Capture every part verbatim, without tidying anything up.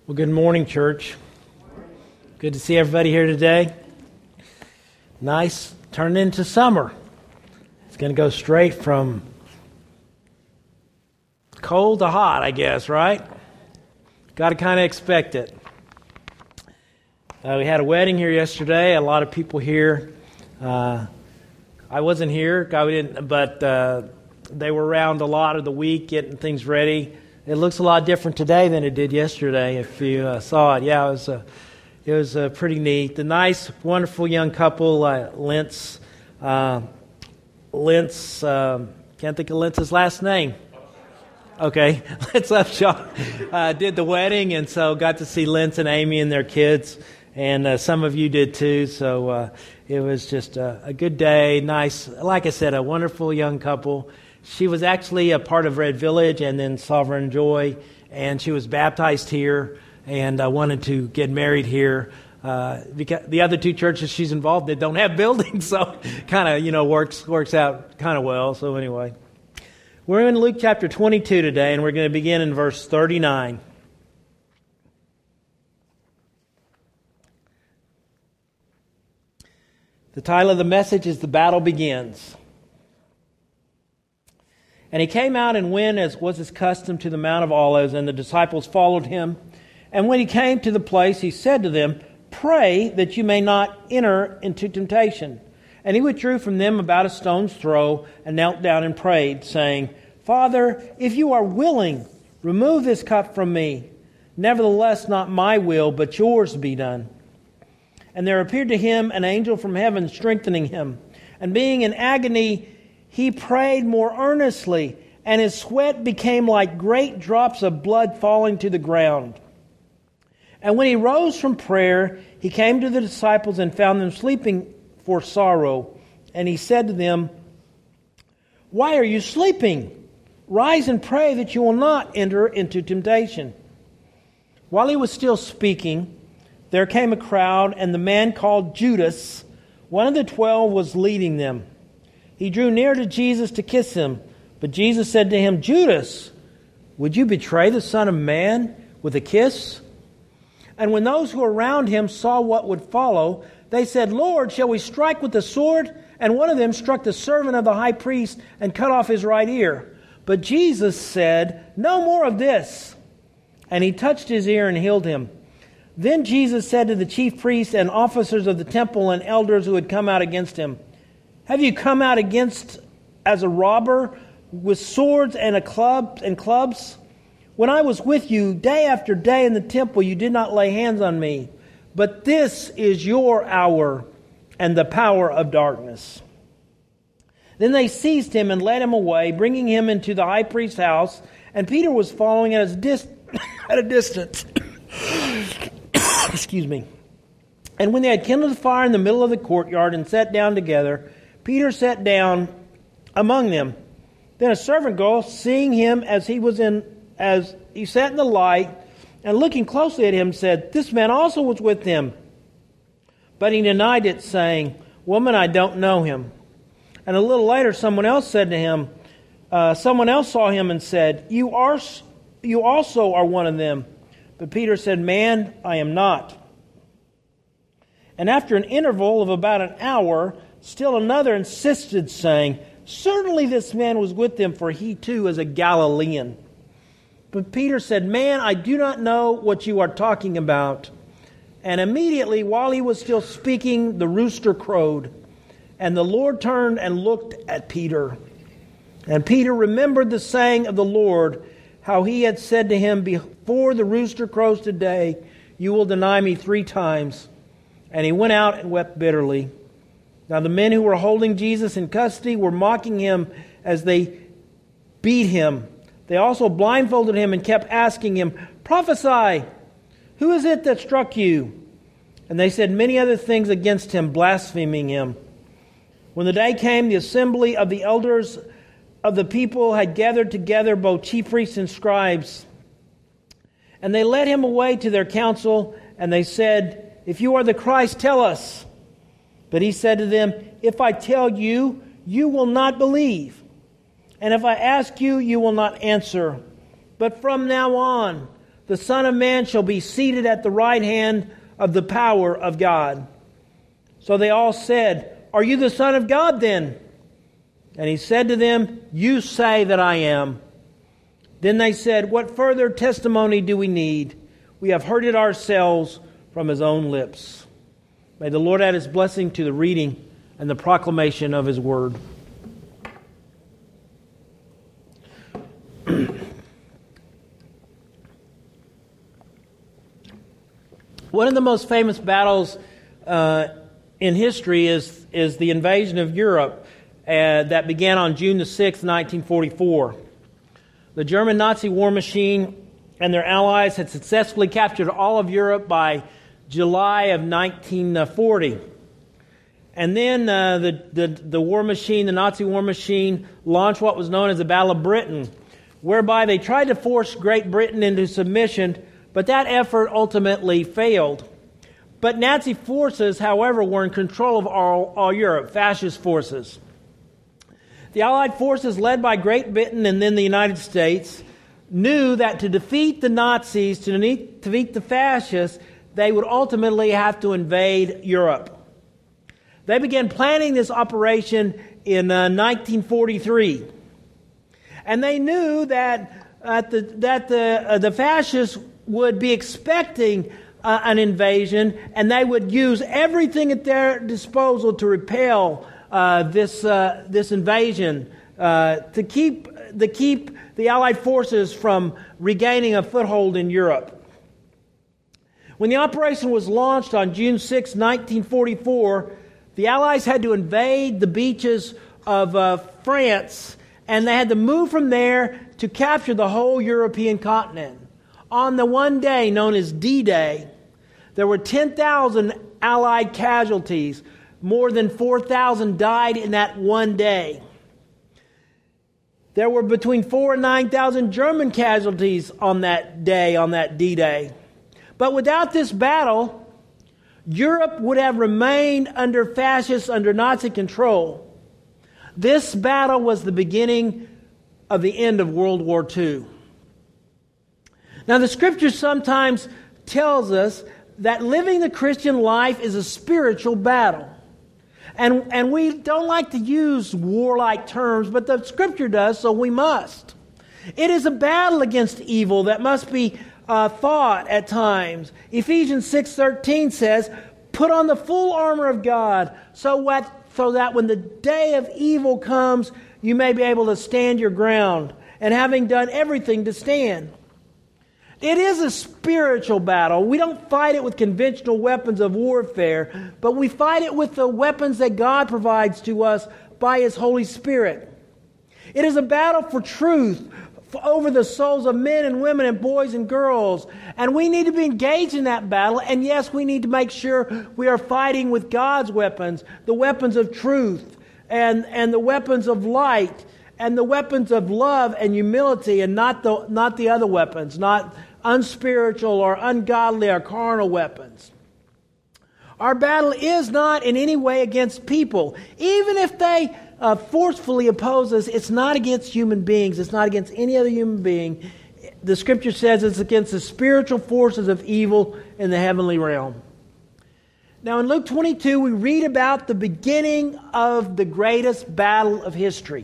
Well, good morning, church. Good to see everybody here today. Nice, turn into summer. It's going to go straight from cold to hot, I guess, right? Got to kind of expect it. Uh, we had a wedding here yesterday. A lot of people here. Uh, I wasn't here, I didn't, but uh, they were around a lot of the week getting things ready. It looks a lot different today than it did yesterday. If you uh, saw it, yeah, it was uh, it was uh, pretty neat. The nice, wonderful young couple, uh, Lentz, uh, Lentz. Uh, can't think of Lentz's last name. Okay, Lentz Upshaw uh, did the wedding, and so got to see Lentz and Amy and their kids, and uh, some of you did too. So uh, it was just a, a good day. Nice, like I said, a wonderful young couple. She was actually a part of Red Village and then Sovereign Joy, and she was baptized here and uh, wanted to get married here. Uh, because the other two churches she's involved in don't have buildings, so kind of, you know, works works out kind of well. So anyway, we're in Luke chapter twenty-two today, and we're going to begin in verse thirty-nine. The title of the message is "The Battle Begins." And he came out and went, as was his custom, to the Mount of Olives, and the disciples followed him. And when he came to the place, he said to them, "Pray that you may not enter into temptation." And he withdrew from them about a stone's throw, and knelt down and prayed, saying, "Father, if you are willing, remove this cup from me. Nevertheless, not my will, but yours be done." And there appeared to him an angel from heaven, strengthening him. And being in agony, he prayed more earnestly, and his sweat became like great drops of blood falling to the ground. And when he rose from prayer, he came to the disciples and found them sleeping for sorrow. And he said to them, "Why are you sleeping? Rise and pray that you will not enter into temptation." While he was still speaking, there came a crowd, and the man called Judas, one of the twelve, was leading them. He drew near to Jesus to kiss him. But Jesus said to him, "Judas, would you betray the Son of Man with a kiss?" And when those who were around him saw what would follow, they said, "Lord, shall we strike with the sword?" And one of them struck the servant of the high priest and cut off his right ear. But Jesus said, "No more of this." And he touched his ear and healed him. Then Jesus said to the chief priests and officers of the temple and elders who had come out against him, "Have you come out against as a robber with swords and a club and clubs? When I was with you day after day in the temple, you did not lay hands on me. But this is your hour and the power of darkness." Then they seized him and led him away, bringing him into the high priest's house. And Peter was following at a, dis- at a distance. Excuse me. And when they had kindled a fire in the middle of the courtyard and sat down together, Peter sat down among them. Then a servant girl, seeing him as he was in, as he sat in the light, and looking closely at him, said, "This man also was with him." But he denied it, saying, "Woman, I don't know him." And a little later, someone else said to him, uh, someone else saw him and said, "You are, you also are one of them." But Peter said, "Man, I am not." And after an interval of about an hour, still another insisted, saying, "Certainly this man was with them, for he too is a Galilean." But Peter said, "Man, I do not know what you are talking about." And immediately, while he was still speaking, the rooster crowed. And the Lord turned and looked at Peter. And Peter remembered the saying of the Lord, how he had said to him, "Before the rooster crows today, you will deny me three times." And he went out and wept bitterly. Now the men who were holding Jesus in custody were mocking him as they beat him. They also blindfolded him and kept asking him, "Prophesy, who is it that struck you?" And they said many other things against him, blaspheming him. When the day came, the assembly of the elders of the people had gathered together both chief priests and scribes. And they led him away to their council, and they said, "If you are the Christ, tell us." But he said to them, "If I tell you, you will not believe. And if I ask you, you will not answer. But from now on, the Son of Man shall be seated at the right hand of the power of God." So they all said, "Are you the Son of God then?" And he said to them, "You say that I am." Then they said, "What further testimony do we need? We have heard it ourselves from his own lips." May the Lord add his blessing to the reading and the proclamation of his word. One of the most famous battles uh, in history is, is the invasion of Europe uh, that began on June the sixth, nineteen forty-four. The German Nazi war machine and their allies had successfully captured all of Europe by July of nineteen forty. And then uh, the, the, the war machine, the Nazi war machine, launched what was known as the Battle of Britain, whereby they tried to force Great Britain into submission, but that effort ultimately failed. But Nazi forces, however, were in control of all, all Europe, fascist forces. The Allied forces, led by Great Britain and then the United States, knew that to defeat the Nazis, to defeat the fascists, they would ultimately have to invade Europe. They began planning this operation in uh, nineteen forty-three. And they knew that, uh, the, that the, uh, the fascists would be expecting uh, an invasion, and they would use everything at their disposal to repel uh, this uh, this invasion, uh, to keep to keep the Allied forces from regaining a foothold in Europe. When the operation was launched on June sixth, nineteen forty-four, the Allies had to invade the beaches of uh, France, and they had to move from there to capture the whole European continent. On the one day known as D-Day, there were ten thousand Allied casualties. More than four thousand died in that one day. There were between four and nine thousand German casualties on that day, on that D-Day. But without this battle, Europe would have remained under fascist, under Nazi control. This battle was the beginning of the end of World War Two. Now, the Scripture sometimes tells us that living the Christian life is a spiritual battle. And, and we don't like to use warlike terms, but the Scripture does, so we must. It is a battle against evil that must be uh, fought at times. Ephesians six thirteen says, "Put on the full armor of God, so, what, so that when the day of evil comes, you may be able to stand your ground, and having done everything to stand." It is a spiritual battle. We don't fight it with conventional weapons of warfare, but we fight it with the weapons that God provides to us by His Holy Spirit. It is a battle for truth over the souls of men and women and boys and girls. And we need to be engaged in that battle. And yes, we need to make sure we are fighting with God's weapons, the weapons of truth and, and the weapons of light and the weapons of love and humility, and not the, not the other weapons, not unspiritual or ungodly or carnal weapons. Our battle is not in any way against people. Even if they uh, forcefully oppose us, it's not against human beings. It's not against any other human being. The Scripture says it's against the spiritual forces of evil in the heavenly realm. Now in Luke twenty-two, we read about the beginning of the greatest battle of history.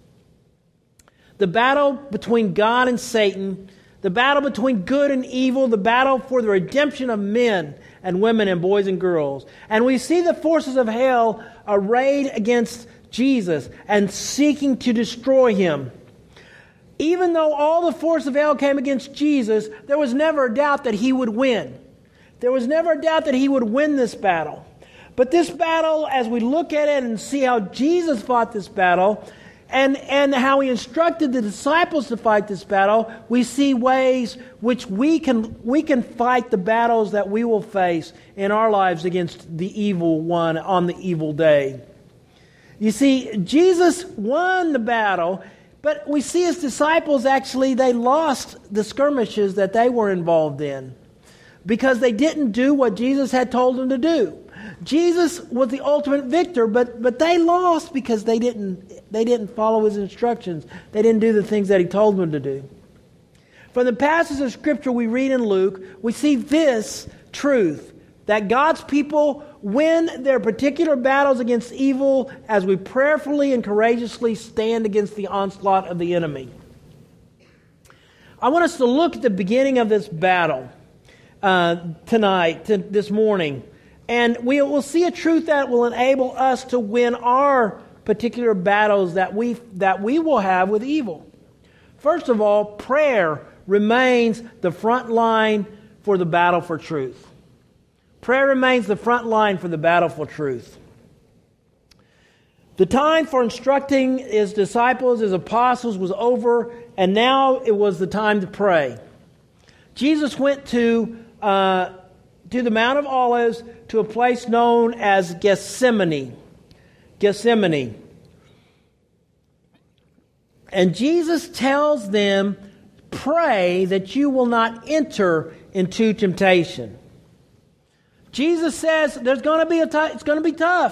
The battle between God and Satan, the battle between good and evil, the battle for the redemption of men and women and boys and girls. And we see the forces of hell arrayed against Jesus and seeking to destroy Him. Even though all the force of hell came against Jesus, there was never a doubt that He would win. There was never a doubt that He would win this battle. But this battle, as we look at it and see how Jesus fought this battle, And, and how He instructed the disciples to fight this battle, we see ways which we can, we can fight the battles that we will face in our lives against the evil one on the evil day. You see, Jesus won the battle, but we see His disciples actually, they lost the skirmishes that they were involved in because they didn't do what Jesus had told them to do. Jesus was the ultimate victor, but but they lost because they didn't they didn't follow His instructions. They didn't do the things that He told them to do. From the passage of Scripture we read in Luke, we see this truth, that God's people win their particular battles against evil as we prayerfully and courageously stand against the onslaught of the enemy. I want us to look at the beginning of this battle uh, tonight, to, this morning, and we will see a truth that will enable us to win our particular battles that we that we will have with evil. First of all, prayer remains the front line for the battle for truth. Prayer remains the front line for the battle for truth. The time for instructing His disciples, His apostles, was over, and now it was the time to pray. Jesus went to uh, to the Mount of Olives, to a place known as Gethsemane. Gethsemane. And Jesus tells them, pray that you will not enter into temptation. Jesus says there's going to be a t- it's going to be tough.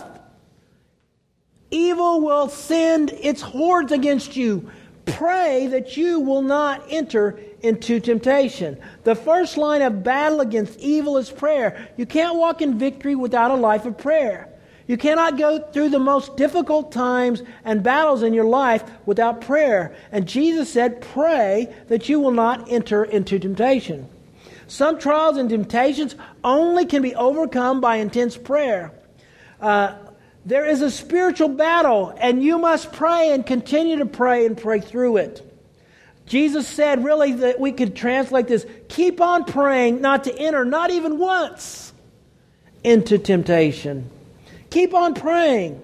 Evil will send its hordes against you. Pray that you will not enter into temptation. The first line of battle against evil is prayer. You can't walk in victory without a life of prayer. You cannot go through the most difficult times and battles in your life without prayer. And Jesus said, pray that you will not enter into temptation. Some trials and temptations only can be overcome by intense prayer. Uh, there is a spiritual battle, and you must pray and continue to pray and pray through it. Jesus said, really, that we could translate this, keep on praying not to enter, not even once, into temptation. Keep on praying.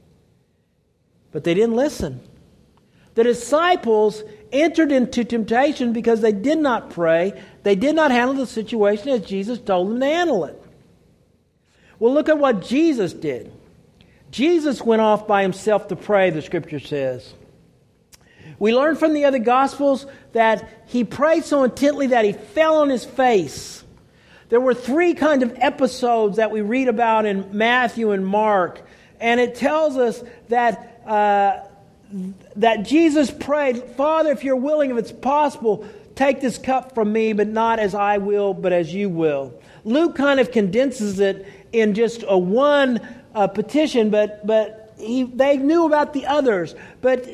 But they didn't listen. The disciples entered into temptation because they did not pray. They did not handle the situation as Jesus told them to handle it. Well, look at what Jesus did. Jesus went off by himself to pray, the Scripture says. We learn from the other Gospels that he prayed so intently that he fell on his face. There were three kind of episodes that we read about in Matthew and Mark. And it tells us that uh, that Jesus prayed, Father, if you're willing, if it's possible, take this cup from me, but not as I will, but as you will. Luke kind of condenses it in just a one uh, petition, but but he, they knew about the others. But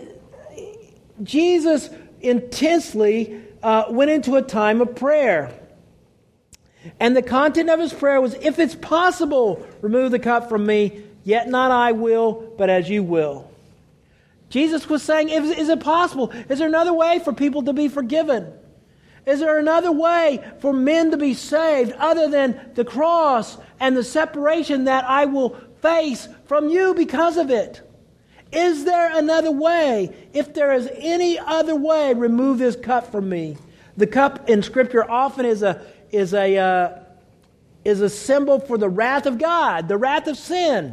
Jesus intensely uh, went into a time of prayer. And the content of his prayer was, if it's possible, remove the cup from me, yet not I will, but as you will. Jesus was saying, is, is it possible? Is there another way for people to be forgiven? Is there another way for men to be saved other than the cross and the separation that I will face from you because of it? Is there another way? If there is any other way, remove this cup from me. The cup in Scripture often is a is a uh, is a symbol for the wrath of God, the wrath of sin.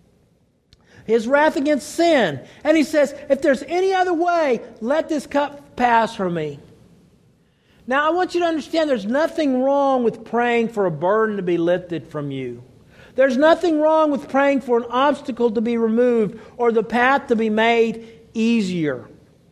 His wrath against sin. And he says, if there's any other way, let this cup pass from me. Now, I want you to understand there's nothing wrong with praying for a burden to be lifted from you. There's nothing wrong with praying for an obstacle to be removed or the path to be made easier.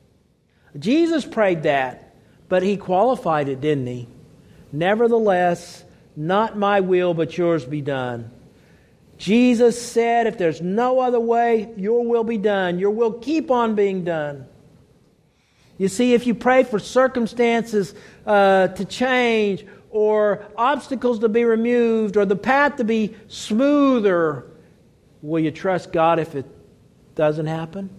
Jesus prayed that, but he qualified it, didn't he? Nevertheless, not my will, but yours be done. Jesus said, if there's no other way, your will be done. Your will keep on being done. You see, if you pray for circumstances uh, to change, or obstacles to be removed, or the path to be smoother, will you trust God if it doesn't happen?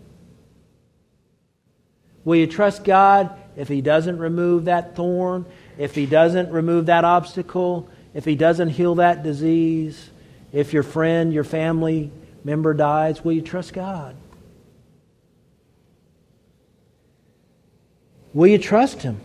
Will you trust God if He doesn't remove that thorn, if He doesn't remove that obstacle, if He doesn't heal that disease? If your friend, your family member dies, will you trust God? Will you trust Him?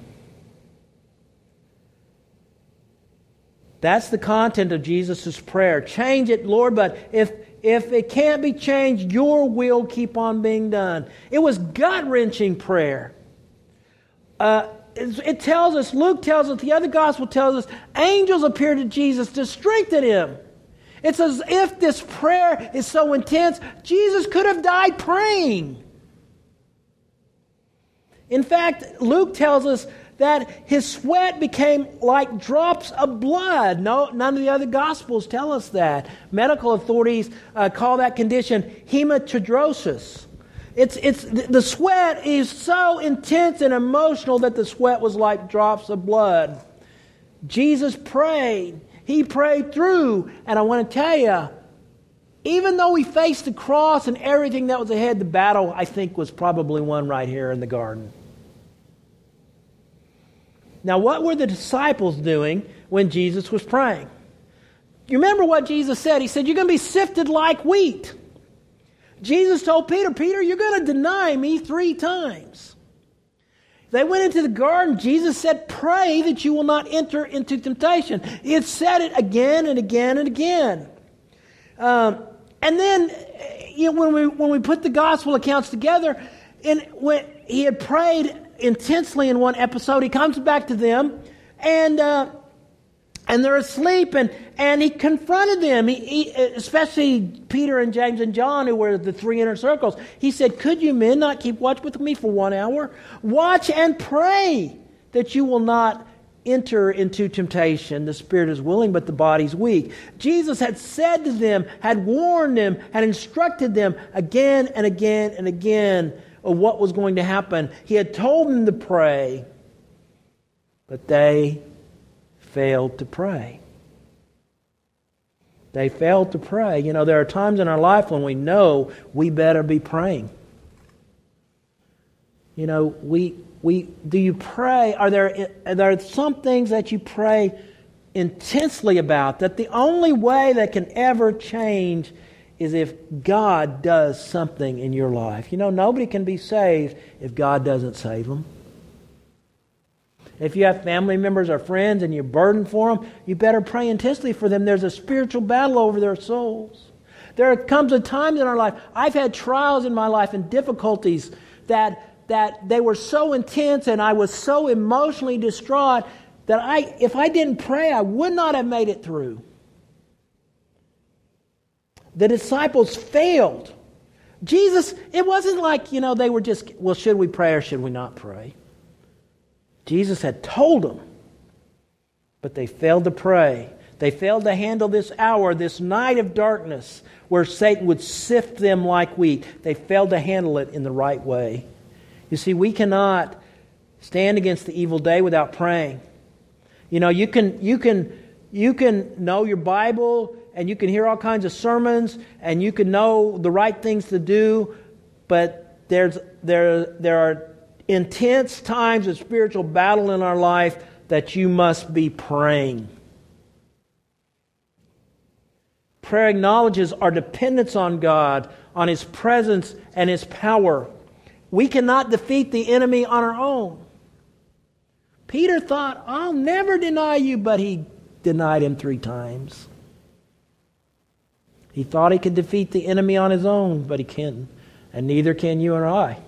That's the content of Jesus' prayer. Change it, Lord, but if, if it can't be changed, your will keep on being done. It was gut-wrenching prayer. Uh, it, it tells us, Luke tells us, the other gospel tells us, angels appeared to Jesus to strengthen Him. It's as if this prayer is so intense, Jesus could have died praying. In fact, Luke tells us that his sweat became like drops of blood. No, none of the other Gospels tell us that. Medical authorities uh, call that condition hematidrosis. It's, it's, the sweat is so intense and emotional that the sweat was like drops of blood. Jesus prayed. He prayed through. And I want to tell you, even though he faced the cross and everything that was ahead, the battle, I think, was probably won right here in the garden. Now, what were the disciples doing when Jesus was praying? You remember what Jesus said? He said, you're going to be sifted like wheat. Jesus told Peter, Peter, you're going to deny me three times. They went into the garden. Jesus said, pray that you will not enter into temptation. He had said it again and again and again. Um, and then, you know, when we when we put the gospel accounts together, and when he had prayed intensely in one episode, he comes back to them, and uh, and they're asleep, and, and he confronted them, he, he, especially Peter and James and John, who were the three inner circles. He said, could you men not keep watch with me for one hour? Watch and pray that you will not enter into temptation. The spirit is willing, but the body's weak. Jesus had said to them, had warned them, had instructed them again and again and again of what was going to happen. He had told them to pray, but they failed to pray. They failed to pray. You know, there are times in our life when we know we better be praying. You know, we we do you pray? Are there are there some things that you pray intensely about that the only way that can ever change is if God does something in your life? You know, nobody can be saved if God doesn't save them. If you have family members or friends and you're burdened for them, you better pray intensely for them. There's a spiritual battle over their souls. There comes a time in our life, I've had trials in my life and difficulties that that they were so intense and I was so emotionally distraught that I, if I didn't pray, I would not have made it through. The disciples failed. Jesus, it wasn't like, you know, they were just, well, should we pray or should we not pray? Jesus had told them, but they failed to pray. They failed to handle this hour, this night of darkness, where Satan would sift them like wheat. They failed to handle it in the right way. You see, we cannot stand against the evil day without praying. You know, you can you can you can know your Bible and you can hear all kinds of sermons and you can know the right things to do, but there's there there are intense times of spiritual battle in our life that you must be praying. Prayer acknowledges our dependence on God, on His presence and His power. We cannot defeat the enemy on our own. Peter thought, I'll never deny you, but he denied him three times. He thought he could defeat the enemy on his own, but he can't. And neither can you or I.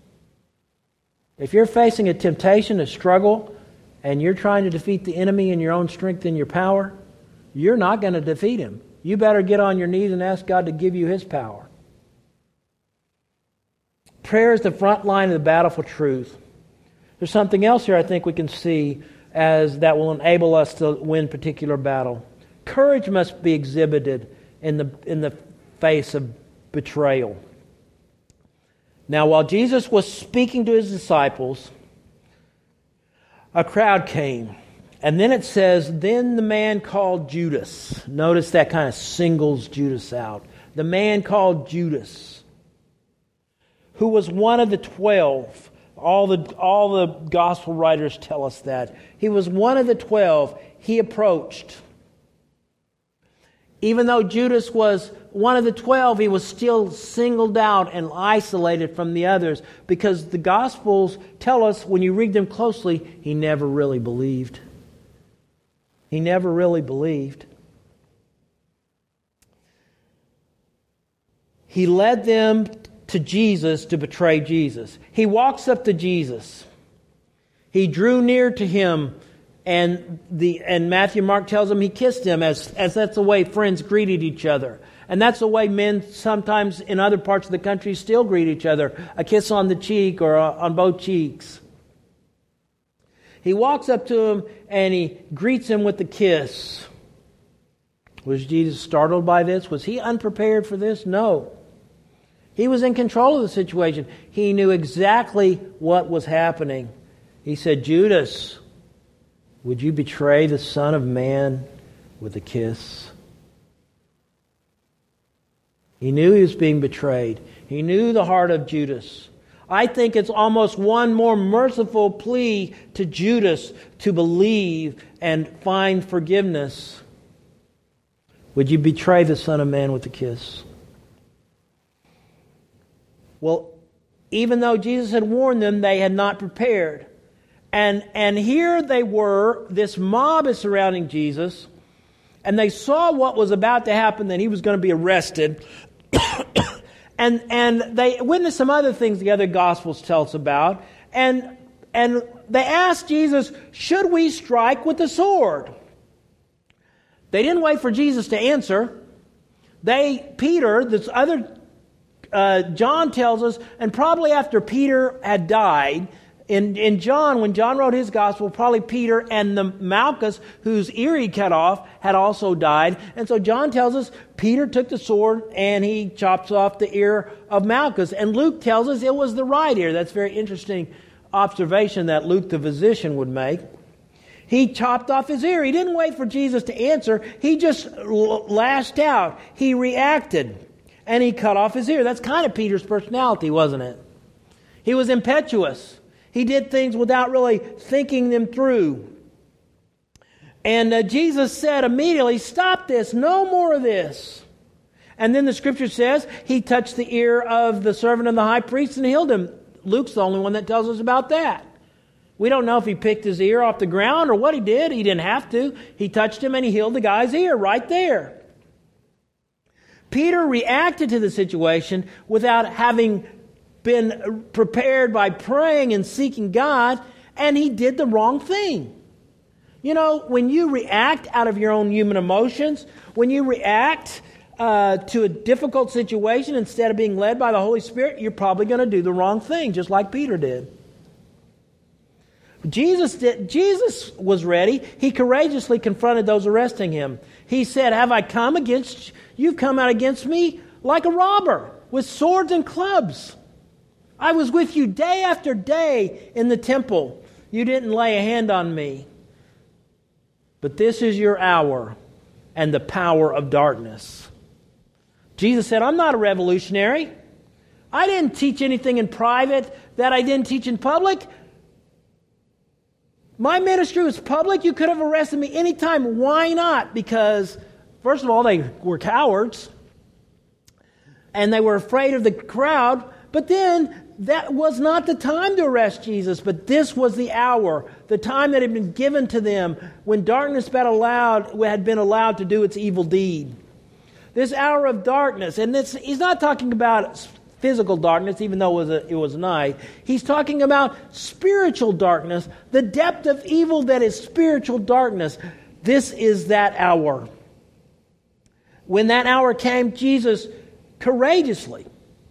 If you're facing a temptation, a struggle, and you're trying to defeat the enemy in your own strength and your power, you're not going to defeat him. You better get on your knees and ask God to give you His power. Prayer is the front line of the battle for truth. There's something else here I think we can see as that will enable us to win particular battle. Courage must be exhibited in the in the face of betrayal. Now, while Jesus was speaking to His disciples, a crowd came. And then it says, then the man called Judas. Notice that kind of singles Judas out. The man called Judas, who was one of the twelve. All the all the gospel writers tell us that. He was one of the twelve. He approached. Even though Judas was one of the twelve, he was still singled out and isolated from the others, because the Gospels tell us, when you read them closely, he never really believed. He never really believed. He led them to Jesus to betray Jesus. He walks up to Jesus. He drew near to Him, and the and Matthew Mark tells him he kissed him, as, as that's the way friends greeted each other. And that's the way men sometimes in other parts of the country still greet each other. A kiss on the cheek or on both cheeks. He walks up to him and he greets him with a kiss. Was Jesus startled by this? Was he unprepared for this? No. He was in control of the situation. He knew exactly what was happening. He said, Judas, would you betray the Son of Man with a kiss? He knew he was being betrayed. He knew the heart of Judas. I think it's almost one more merciful plea to Judas to believe and find forgiveness. Would you betray the Son of Man with a kiss? Well, even though Jesus had warned them, they had not prepared. And, and here they were, this mob is surrounding Jesus, and they saw what was about to happen, that he was going to be arrested. and and they witnessed some other things the other Gospels tell us about. And, and they asked Jesus, should we strike with the sword? They didn't wait for Jesus to answer. They, Peter, this other Uh, John tells us, and probably after Peter had died, in, in John, when John wrote his gospel, probably Peter and the Malchus, whose ear he cut off, had also died. And so John tells us Peter took the sword and he chops off the ear of Malchus. And Luke tells us it was the right ear. That's a very interesting observation that Luke the physician would make. He chopped off his ear. He didn't wait for Jesus to answer. He just l- lashed out. He reacted. And he cut off his ear. That's kind of Peter's personality, wasn't it? He was impetuous. He did things without really thinking them through. And uh, Jesus said immediately, stop this, no more of this. And then the scripture says he touched the ear of the servant of the high priest and healed him. Luke's the only one that tells us about that. We don't know if he picked his ear off the ground or what he did. He didn't have to. He touched him and he healed the guy's ear right there. Peter reacted to the situation without having been prepared by praying and seeking God, and he did the wrong thing. You know, when you react out of your own human emotions, when you react uh, to a difficult situation instead of being led by the Holy Spirit, you're probably going to do the wrong thing, just like Peter did. Jesus did. Jesus was ready. He courageously confronted those arresting him. He said, have I come against you? You've come out against me like a robber with swords and clubs. I was with you day after day in the temple. You didn't lay a hand on me. But this is your hour and the power of darkness. Jesus said, I'm not a revolutionary. I didn't teach anything in private that I didn't teach in public. My ministry was public. You could have arrested me anytime. Why not? Because first of all, they were cowards, and they were afraid of the crowd. But then, that was not the time to arrest Jesus, but this was the hour, the time that had been given to them when darkness had, allowed, had been allowed to do its evil deed. This hour of darkness, and this, he's not talking about physical darkness, even though it was, a, it was night. He's talking about spiritual darkness, the depth of evil that is spiritual darkness. This is that hour. When that hour came, Jesus courageously,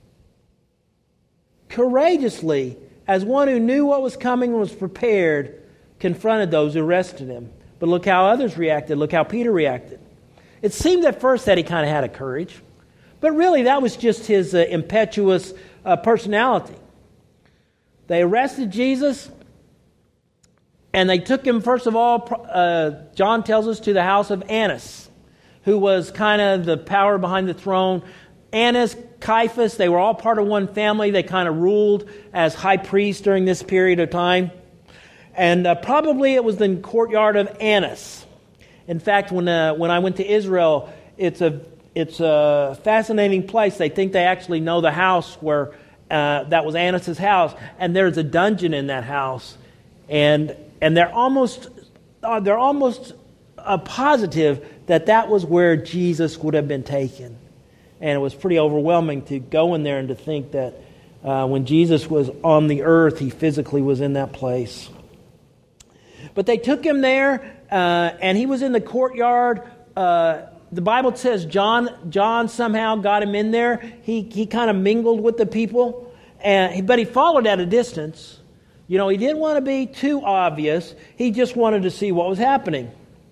courageously, as one who knew what was coming and was prepared, confronted those who arrested him. But look how others reacted. Look how Peter reacted. It seemed at first that he kind of had a courage, but really that was just his uh, impetuous uh, personality. They arrested Jesus, and they took him, first of all, uh, John tells us, to the house of Annas, who was kind of the power behind the throne. Annas, Caiaphas, they were all part of one family. They kind of ruled as high priests during this period of time. And uh, probably it was the courtyard of Annas. In fact, when uh, when I went to Israel, it's a it's a fascinating place. They think they actually know the house where uh, that was Annas' house, and there's a dungeon in that house, and and they're almost uh, they're almost uh, positive that that was where Jesus would have been taken. And it was pretty overwhelming to go in there and to think that uh, when Jesus was on the earth, he physically was in that place. But they took him there, uh, and he was in the courtyard. Uh, the Bible says John John somehow got him in there. He he kind of mingled with the people, and but he followed at a distance. You know, he didn't want to be too obvious. He just wanted to see what was happening.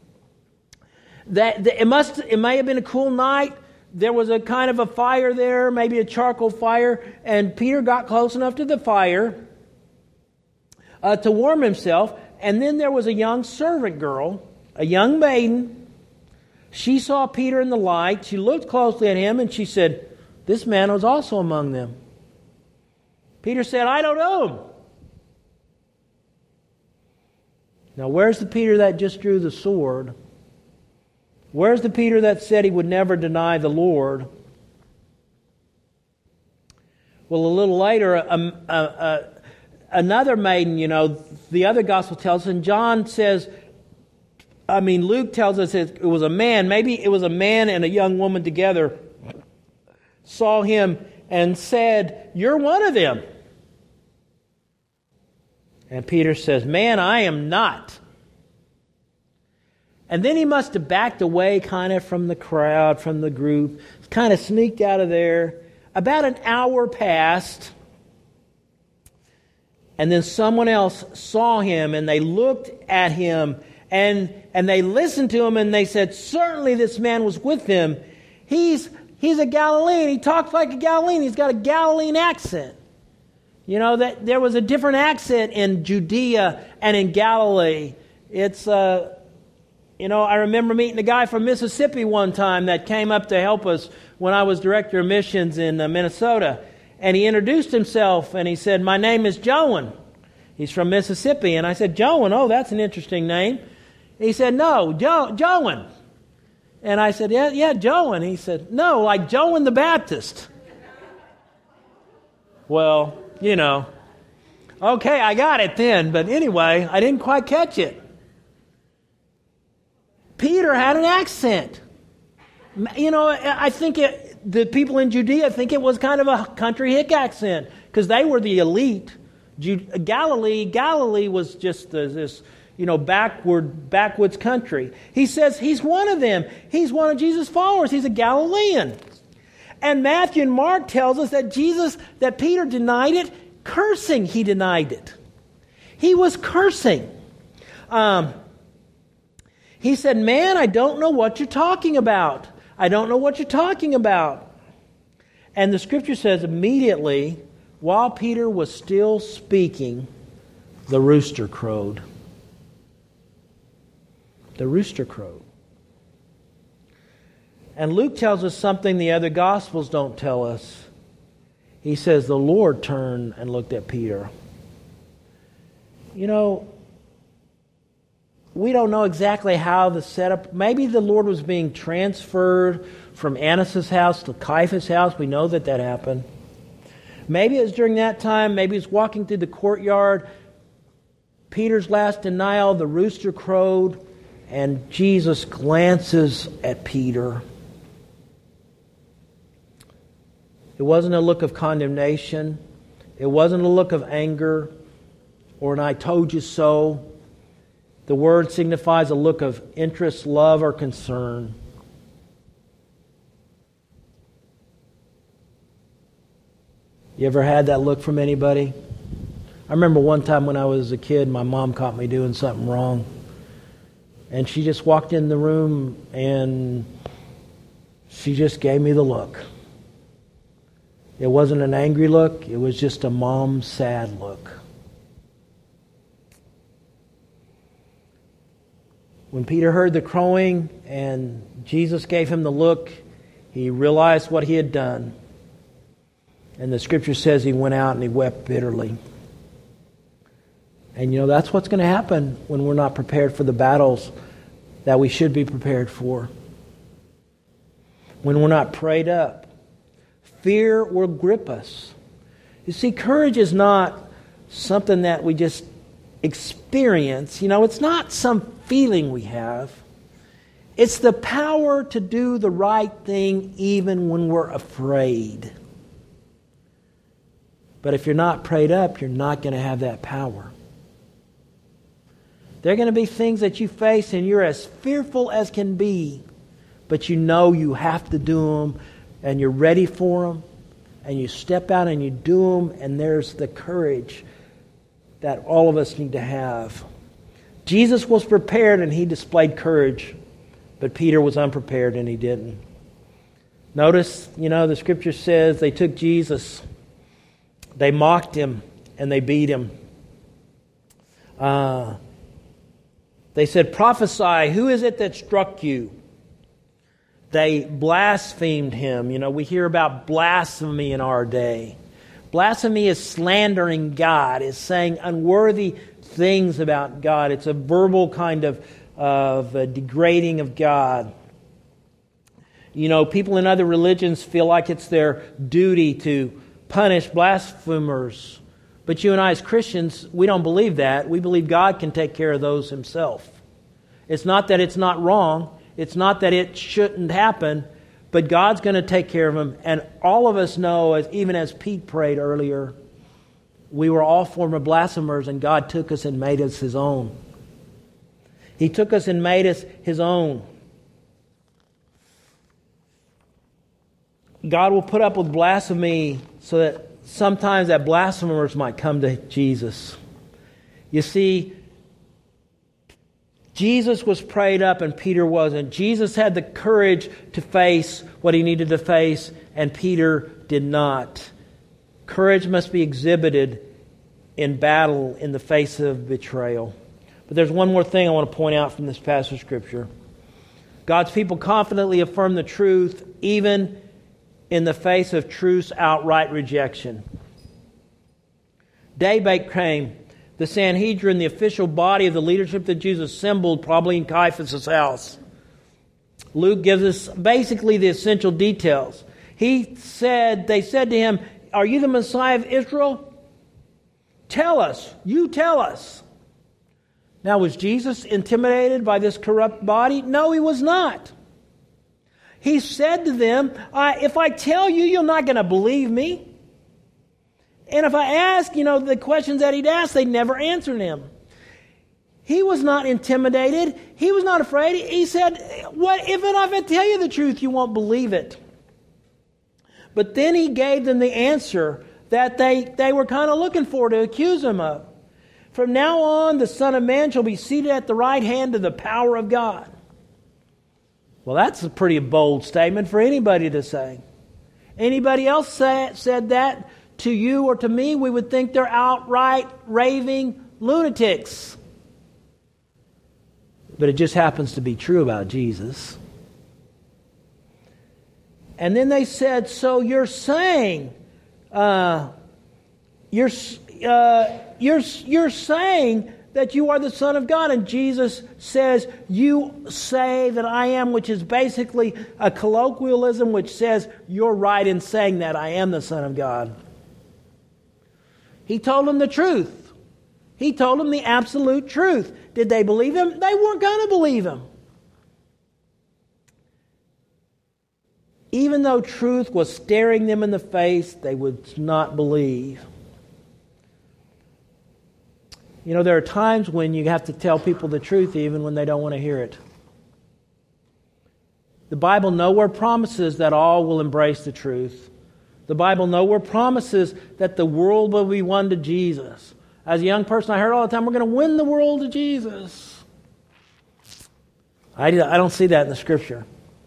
That, that it must, it may have been a cool night. There was a kind of a fire there, maybe a charcoal fire, and Peter got close enough to the fire uh, to warm himself. And then there was a young servant girl, a young maiden. She saw Peter in the light. She looked closely at him and she said, "This man was also among them." Peter said, "I don't know him." Now, where's the Peter that just drew the sword? Where's the Peter that said he would never deny the Lord? Well, a little later, a, a, a, another maiden, you know, the other gospel tells us, and John says, I mean, Luke tells us it was a man, maybe it was a man and a young woman together, saw him and said, "You're one of them." And Peter says, "Man, I am not." And then he must have backed away kind of from the crowd, from the group, kind of sneaked out of there. About an hour passed, and then someone else saw him, and they looked at him, and and they listened to him, and they said, "Certainly this man was with them. He's he's a Galilean. He talks like a Galilean. He's got a Galilean accent." You know, that there was a different accent in Judea and in Galilee. It's uh You know, I remember meeting a guy from Mississippi one time that came up to help us when I was director of missions in uh, Minnesota. And he introduced himself and he said, "My name is Joan." He's from Mississippi. And I said, "Joan, oh, that's an interesting name." He said, "No, jo- Joan." And I said, yeah, yeah, Joan. He said, "No, like Joan the Baptist." Well, you know, okay, I got it then. But anyway, I didn't quite catch it. Peter had an accent. You know, I think it, the people in Judea think it was kind of a country hick accent because they were the elite. Galilee, Galilee was just this, you know, backward, backwoods country. He says he's one of them. He's one of Jesus' followers. He's a Galilean. And Matthew and Mark tells us that Jesus, that Peter denied it, cursing. He denied it. He was cursing. Um, He said, "Man, I don't know what you're talking about. I don't know what you're talking about." And the scripture says immediately, while Peter was still speaking, the rooster crowed. The rooster crowed. And Luke tells us something the other Gospels don't tell us. He says the Lord turned and looked at Peter. You know, we don't know exactly how the setup. Maybe the Lord was being transferred from Annas' house to Caiaphas' house. We know that that happened. Maybe it was during that time. Maybe he was walking through the courtyard. Peter's last denial, the rooster crowed, and Jesus glances at Peter. It wasn't a look of condemnation. It wasn't a look of anger or an "I told you so." The word signifies a look of interest, love, or concern. You ever had that look from anybody? I remember one time when I was a kid, my mom caught me doing something wrong. And she just walked in the room and she just gave me the look. It wasn't an angry look. It was just a mom sad look. When Peter heard the crowing and Jesus gave him the look, he realized what he had done. And the scripture says he went out and he wept bitterly. And you know, that's what's going to happen when we're not prepared for the battles that we should be prepared for. When we're not prayed up, fear will grip us. You see, courage is not something that we just experience. You know, it's not some feeling we have. It's the power to do the right thing even when we're afraid. But if you're not prayed up, you're not going to have that power. There are going to be things that you face and you're as fearful as can be, but you know you have to do them and you're ready for them, and you step out and you do them, and there's the courage that all of us need to have. Jesus was prepared and he displayed courage, but Peter was unprepared and he didn't. Notice, you know, the scripture says they took Jesus, they mocked him, and they beat him. Uh, they said, "Prophesy, who is it that struck you?" They blasphemed him. You know, we hear about blasphemy in our day. Blasphemy is slandering God, is saying unworthy things about God. It's a verbal kind of, of a degrading of God. You know, people in other religions feel like it's their duty to punish blasphemers. But you and I as Christians, we don't believe that. We believe God can take care of those himself. It's not that it's not wrong. It's not that it shouldn't happen. But God's going to take care of them. And all of us know, as even as Pete prayed earlier, we were all former blasphemers and God took us and made us his own. He took us and made us his own. God will put up with blasphemy so that sometimes that blasphemers might come to Jesus. You see, Jesus was prayed up and Peter wasn't. Jesus had the courage to face what he needed to face, and Peter did not. Courage must be exhibited in battle in the face of betrayal. But there's one more thing I want to point out from this passage of Scripture. God's people confidently affirm the truth even in the face of truth's outright rejection. Day came. The Sanhedrin, the official body of the leadership that Jesus assembled, probably in Caiaphas' house. Luke gives us basically the essential details. He said, they said to him, "Are you the Messiah of Israel? Tell us. You tell us." Now, was Jesus intimidated by this corrupt body? No, he was not. He said to them, I, if I tell you, you're not going to believe me. And if I ask, you know, the questions that he'd asked, they'd never answered him. He was not intimidated. He was not afraid. He said, "What if I tell you the truth, you won't believe it?" But then he gave them the answer that they, they were kind of looking for to accuse him of. "From now on, the Son of Man shall be seated at the right hand of the power of God." Well, that's a pretty bold statement for anybody to say. Anybody else say, said that to you or to me, we would think they're outright raving lunatics. But it just happens to be true about Jesus. And then they said, "So you're saying, uh, you're uh, you're you're saying that you are the Son of God?" And Jesus says, "You say that I am," which is basically a colloquialism which says you're right in saying that I am the Son of God. He told them the truth. He told them the absolute truth. Did they believe him? They weren't going to believe him. Even though truth was staring them in the face, they would not believe. You know, there are times when you have to tell people the truth even when they don't want to hear it. The Bible nowhere promises that all will embrace the truth. The Bible nowhere promises that the world will be won to Jesus. As a young person, I heard all the time, we're going to win the world to Jesus. I, I don't see that in the Scripture.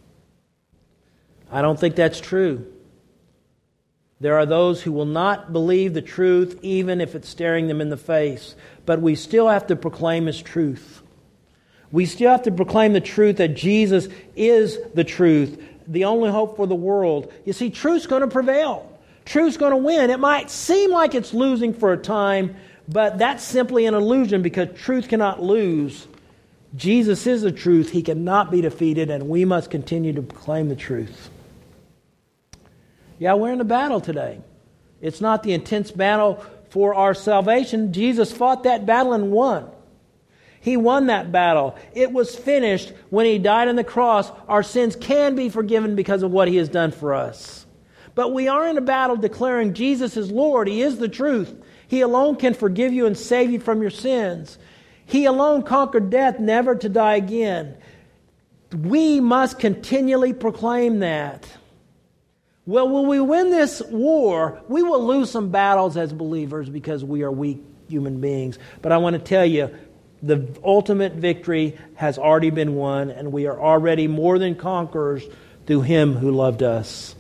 I don't think that's true. There are those who will not believe the truth even if it's staring them in the face. But we still have to proclaim His truth. We still have to proclaim the truth that Jesus is the truth, the only hope for the world. You see, truth's going to prevail. Truth's going to win. It might seem like it's losing for a time, but that's simply an illusion because truth cannot lose. Jesus is the truth. He cannot be defeated, and we must continue to proclaim the truth. Yeah, we're in a battle today. It's not the intense battle for our salvation. Jesus fought that battle and won. He won that battle. It was finished when He died on the cross. Our sins can be forgiven because of what He has done for us. But we are in a battle declaring Jesus is Lord. He is the truth. He alone can forgive you and save you from your sins. He alone conquered death, never to die again. We must continually proclaim that. Well, will we win this war? We will lose some battles as believers because we are weak human beings. But I want to tell you, the ultimate victory has already been won, and we are already more than conquerors through Him who loved us.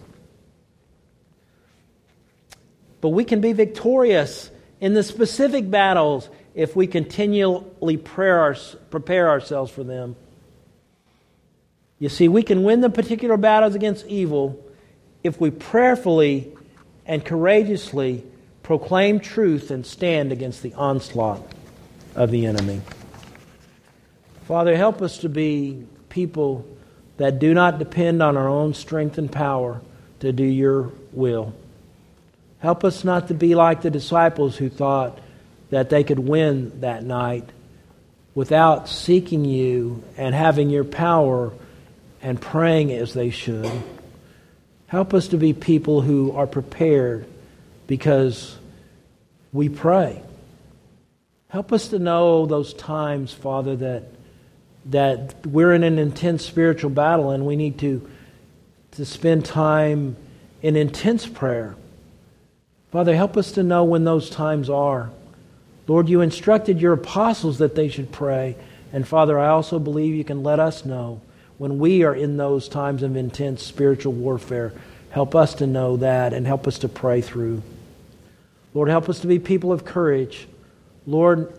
But we can be victorious in the specific battles if we continually prepare, our, prepare ourselves for them. You see, we can win the particular battles against evil if we prayerfully and courageously proclaim truth and stand against the onslaught of the enemy. Father, help us to be people that do not depend on our own strength and power to do your will. Help us not to be like the disciples who thought that they could win that night without seeking you and having your power and praying as they should. Help us to be people who are prepared because we pray. Help us to know those times, Father, that that we're in an intense spiritual battle and we need to, to spend time in intense prayer. Father, help us to know when those times are. Lord, you instructed your apostles that they should pray. And Father, I also believe you can let us know when we are in those times of intense spiritual warfare. Help us to know that and help us to pray through. Lord, help us to be people of courage. Lord,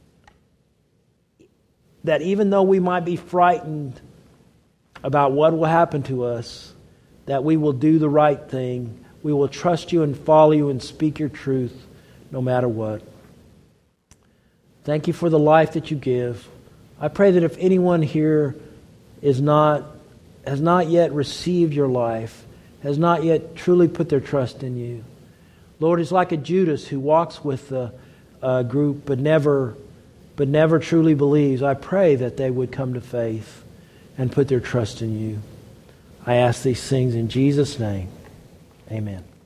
that even though we might be frightened about what will happen to us, that we will do the right thing. We will trust you and follow you and speak your truth no matter what. Thank you for the life that you give. I pray that if anyone here is not, has not yet received your life, has not yet truly put their trust in you, Lord, it's like a Judas who walks with the uh, group but never, but never truly believes. I pray that they would come to faith and put their trust in you. I ask these things in Jesus' name. Amen.